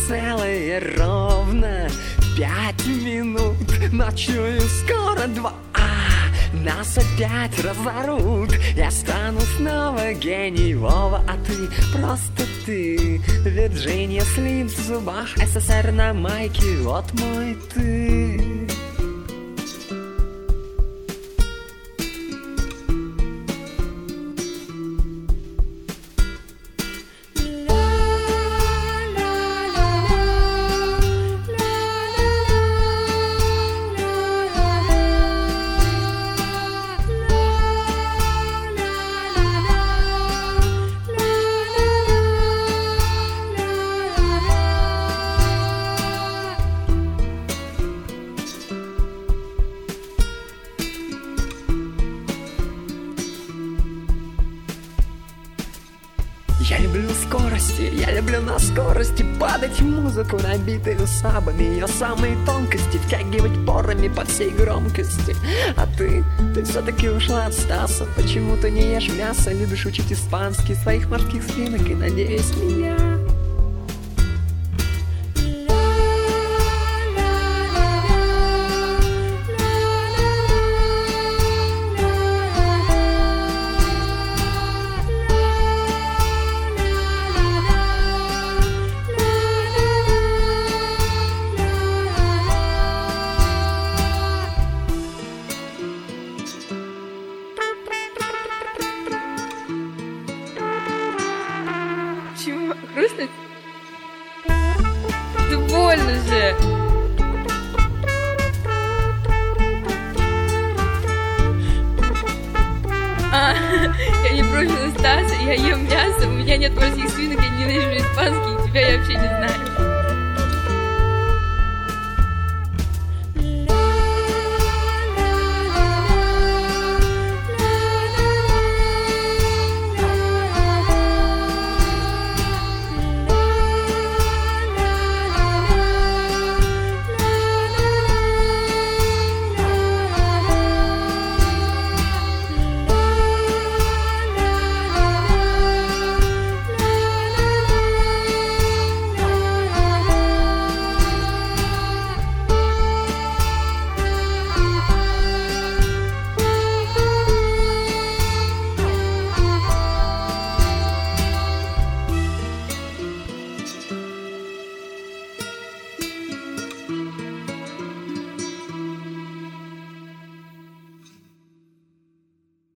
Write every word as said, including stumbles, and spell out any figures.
целые ровно пять минут. Ночую скоро два, а нас опять разорут. Я стану снова гений, Вова, а ты просто ты. Вирджиния Слим в зубах, СССР на майке, вот мой ты. Я люблю скорости, я люблю на скорости падать в музыку, набитую сабами, ее самые тонкости втягивать порами по всей громкости. А ты, ты все-таки ушла от Стаса. Почему ты не ешь мясо, любишь учить испанский, своих морских свинок и, надеюсь, меня? Чего? Грустно? Да больно же! А, я не бросила Стаса, я ем мясо, у меня нет морских свинок, я ненавижу испанский, тебя я вообще не знаю.